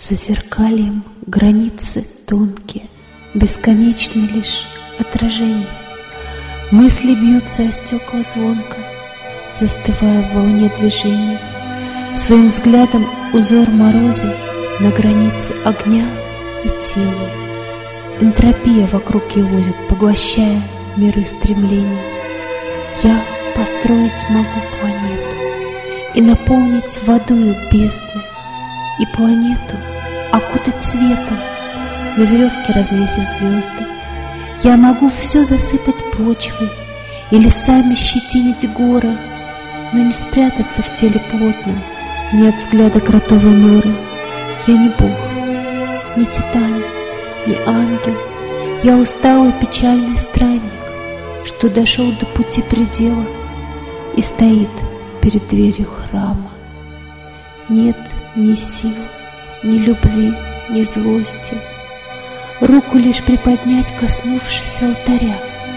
зазеркальем границы тонкие, бесконечны лишь отражения. Мысли бьются о стекла звонко, застывая в волне движений. Своим взглядом узор мороза на границе огня и тени. Энтропия вокруг елозит, поглощая миры стремлений. Я построить могу планету и наполнить водою бездны, и планету окутать светом, на веревке развесив звезды. Я могу все засыпать почвой и лесами щетинить горы, но не спрятаться в теле плотном, ни от взгляда кротовой норы. Я не бог, не титан, не ангел. Я усталый печальный странник, что дошел до пути предела и стоит перед дверью храма. Нет ни сил, ни любви, ни злости. Руку лишь приподнять, коснувшись алтаря,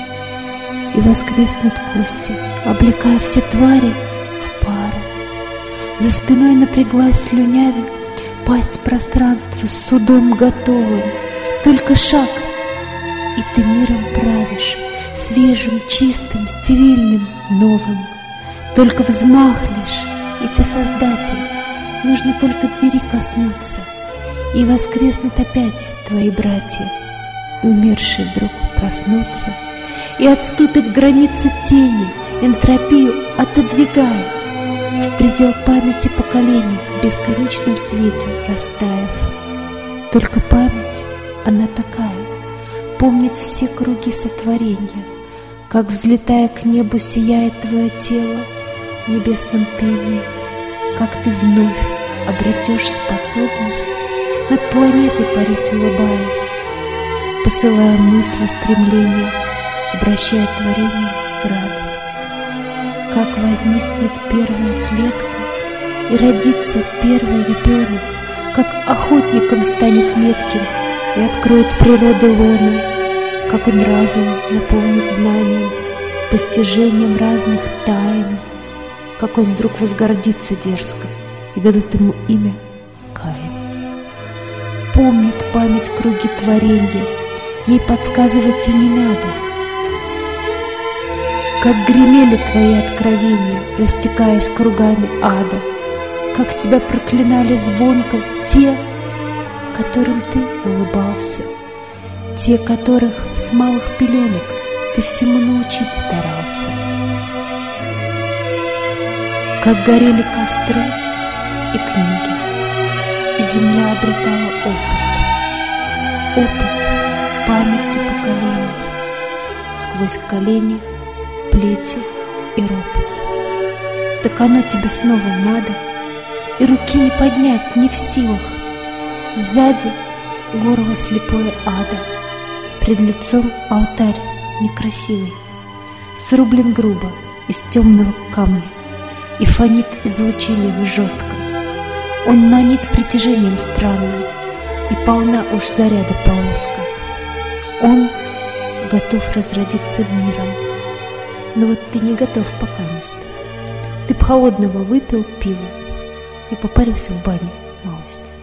и воскреснут кости, облекая все твари в пары. За спиной напряглась слюнявя пасть пространства с судом готовым. Только шаг, и ты миром правишь, свежим, чистым, стерильным, новым. Только взмах лишь, и ты создатель. Нужно только двери коснуться, и воскреснут опять твои братья, и умершие вдруг проснутся, и отступят границы тени, энтропию отодвигая, в предел памяти поколений в бесконечном свете растаяв. Только память, она такая, помнит все круги сотворения, как, взлетая к небу, сияет твое тело в небесном пении, как ты вновь обретешь способность над планетой парить, улыбаясь, посылая мысли, стремления, обращая творение в радость. Как возникнет первая клетка и родится первый ребенок, как охотником станет метким и откроет природы лона, как он разум наполнит знанием, постижением разных тайн, как он вдруг возгордится дерзко, и дадут ему имя Каин. Помнит память круги творения, ей подсказывать и не надо. Как гремели твои откровения, растекаясь кругами ада, как тебя проклинали звонко те, которым ты улыбался, те, которых с малых пеленок ты всему научить старался. Как горели костры и книги, и земля обретала опыт памяти поколений, сквозь колени, плети и ропот. Так оно тебе снова надо, и руки не поднять не в силах. Сзади горло слепое ада, пред лицом алтарь некрасивый, срублен грубо из темного камня и фонит излучением жестко. Он манит притяжением странным, и полна уж заряда полоска. Он готов разродиться миром, но вот ты не готов покамест. Ты б холодного выпил пива и попарился в бане малость.